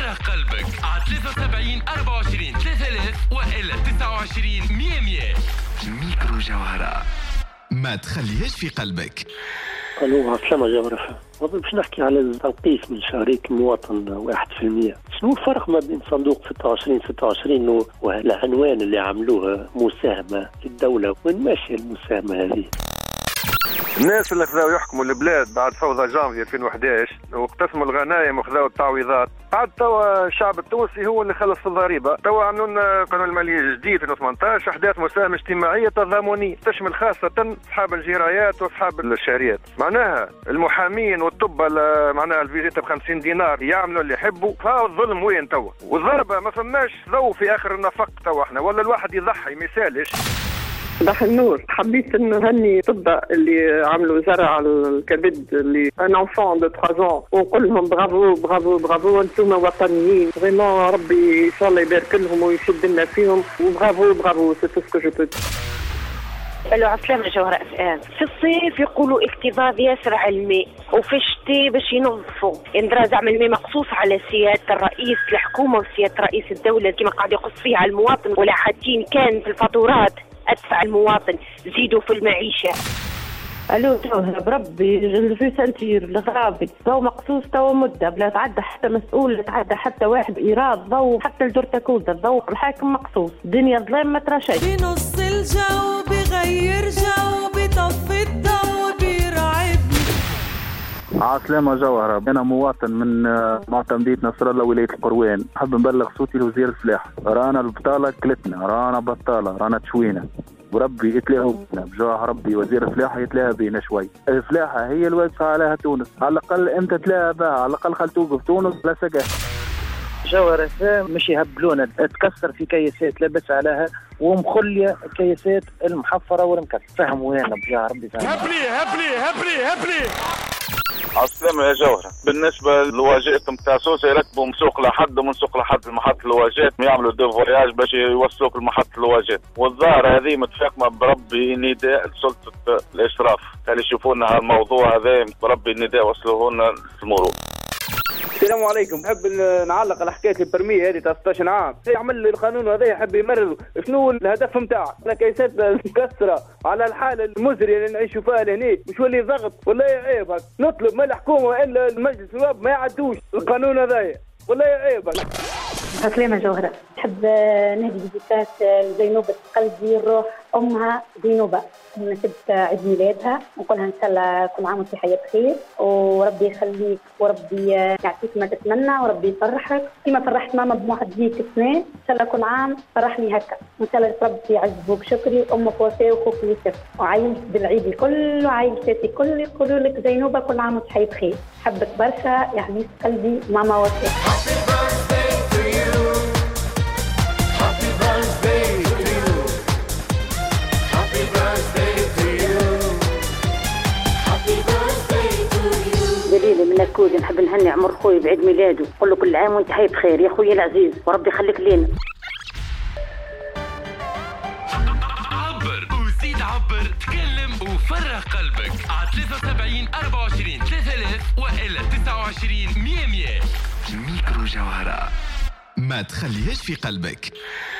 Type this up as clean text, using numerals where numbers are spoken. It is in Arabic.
وفرغ قلبك على 73 24 3000 وإلا 29 100. ميكرو جوهرة، ما تخليهاش في قلبك. الو عسلامة جوهرة. باش نحكي على التنقيص من شهرية المواطن 1%. شنو الفرق ما بين صندوق 26 والعنوان اللي عملوه مساهمة للدولة؟ وين ماشية المساهمة هذه؟ الناس اللي خذاو يحكموا البلاد بعد فوضى جانفي 2011 واقتسموا الغنايم وخذاو التعويضات، عاد توا الشعب التونسي هو اللي خلص في الضريبه. توا عملوا لنا قانون الماليه الجديد 2018 احداث مساهمه اجتماعيه تضامنيه تشمل خاصه اصحاب الجرايات واصحاب الشهريات. معناها المحامين والطب معناها الفيزيتا ب50 دينار يعملوا اللي يحبوا. فالظلم وين توا؟ والضربه ما فماش ضوء في اخر النفق توا احنا، ولا الواحد يضحي ما يسالش. صباح النور. حبيت نهني طب اللي عملوا زرع على الكبد اللي ان انفون دو 3 ans ونقول لهم برافو برافو برافو، انتم وطنيين فريمون. ربي ان شاء الله يبارك لهم ويشد لنا فيهم، وبرافو برافو سي تو سكو جو بو. الو عسلامة جوهرة أفئان. في الصيف يقولوا اكتظاظ يسرع الماء، وفي الشتاء باش ينظفوا يندرى زعما الماء مقصوص على سيادة الرئيس الحكومة وسيادة رئيس الدولة كما قاعد يقص فيها على المواطن، ولا حاطين كان في الفاتورات أدفع المواطن زيدوا في المعيشة. الو جوهرة بربي الفي سنتير الغرابي ضو مقصوص تو مدة بلا تعدى حتى مسؤول، لا تعدى حتى واحد إيراد ضو، حتى الجرتكوزة ضو الحاكم مقصوص. دنيا ظلام ما ترى شيء. بنص الجو بغير جو بطفي الضو بيرعبني. عسلامة جوهرة. أنا مواطن من معتمدية نصر الله ولاية القروان، حاب نبلغ صوتي لوزير الفلاح. رانا البطالة كلتنا، رانا بطالة، رانا تشوينا، وربي يتلاهوا بنا بجاه ربي. وزير الفلاحة يتلاها بينا شوي. الفلاحة هي الواقفة عليها تونس، على الأقل أنت تلاها بها، على الأقل خل توقف تونس لا سقاه. جوهرة مش يهبلونا، تكسر في كيسات لابس عليها ومخلية كيسات المحفرة والمكسر. فهموا هنا بجاه ربي. هبلي عسلامة يا جوهرة. بالنسبة للواجهات متاع سوسة يركبوا من سوق لحد ومن سوق لحد المحطة الواجهات، يعملوا دو فواياج باش يوصلوك المحطة الواجهات. والظاهرة هذه متفاقمة بربي نداء لسلطة الإشراف اللي يشوفونا هالموضوع هذا، بربي النداء وصلوه لنا المرور. السلام عليكم. بحب نعلق على حكايه البرميه هذه تاع 16 عام. يعمل القانون هذا يحب يمرر شنو الهدف نتاعه؟ كيسات مكسره على الحاله المزريه اللي نعيشوا فيها لهنا، مش ولي ضغط ولا عيب. نطلب من الحكومه الا المجلس النواب ما يعدوش القانون هذا ولا عيب. عسلامة جوهرة. نحب نهدي ديديكاس لزينوبة قلبي الروح أمها زينوبة بمناسبة عيد ميلادها، ونقولها إن شاء الله كل عام وانت حياة بخير، وربي يخليك وربي يعطيك ما تتمنى، وربي يفرحك كما فرحت ماما بمعديك سنين. إن شاء الله كل عام فرحني هكا، وإن شاء الله ربي يعزبوك. شكري أمك وفاء وأخوك يوسف، وعايلتك بالعيد الكل وعايلتي الكل يقولوا لك زينوبة كل عام وانت حياة بخير. حبك برشا يا حبيب قلبي ماما وفاء. دليل من الكود. نحب نهني عمر خوي بعيد ميلاده، نقول له كل عام وانت حي بخير يا خويا العزيز، وربي يخليك لينا. عبر وزيد عبر، تكلم وفرغ قلبك على 73 24 3000 وإلا 29 100. ميكرو جوهرة، ما تخليهاش في قلبك.